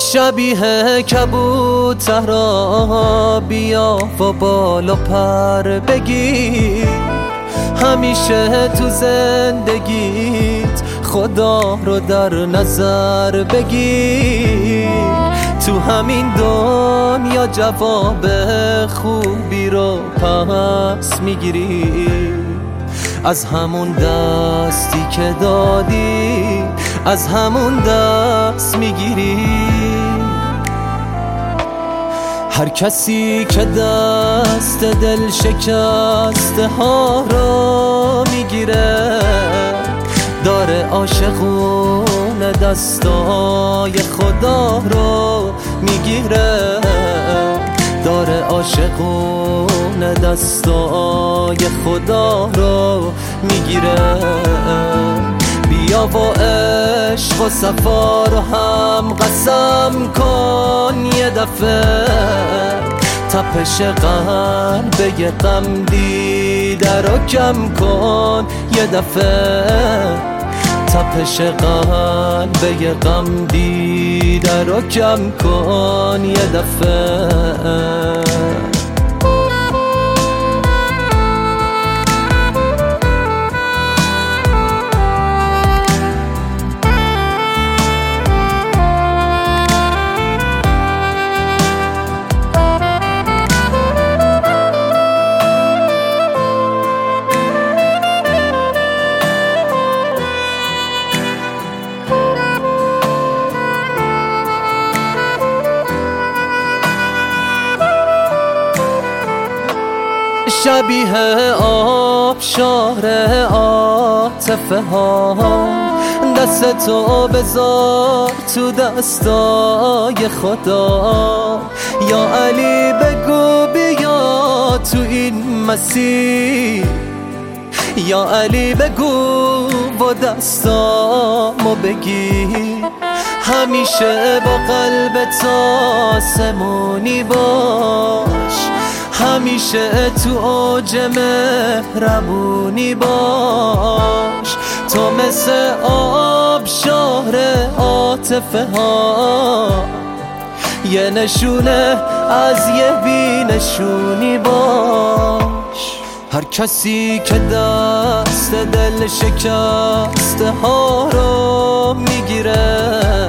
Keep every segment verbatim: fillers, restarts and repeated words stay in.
شبیه کبوتر را بیا و بالا پر بگیر، همیشه تو زندگیت خدا رو در نظر بگیر. تو همین دنیا جواب خوبی رو پس میگیری، از همون دستی که دادی از همون دست میگیری. هر کسی که دست دل شکسته ها رو میگیره، داره عاشقون دستای خدا رو میگیره، داره عاشقون دستای خدا رو میگیره. بیا و عشق و صفا رو هم قسم کن یه دفعه، تپش قلب یه غم دیده رو کم کن یه دفعه، تپش قلب یه غم دیده رو کم کن یه دفعه. شبیه آبشار عاطفه ها، دستتو بذار تو دستای خدا. یا علی بگو بیا تو این مسیر، یا علی بگو و دستامو بگیر، همیشه با قلبت آسمونی باش، همیشه تو اوج مهربونی باش. تو مثل آبشار عاطفه ها، یه نشونه از یه بی نشونی باش. هر کسی که دست دل شکسته ها رو میگیره،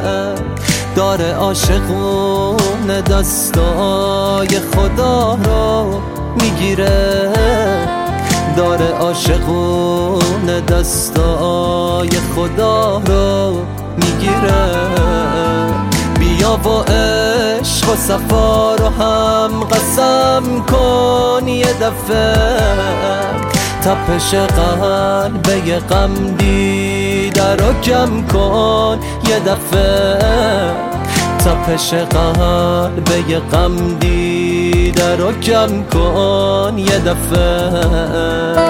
داره عاشقون دستای خدا رو میگیره، داره عاشقون دستای خدا رو میگیره. بیا و عشق و صفا رو هم قسم کن یه دفعه، تپش قلب یه غم دیده رو کم کن یه دفعه، تپش قلب یه غم دیده رو کم کن یه دفعه.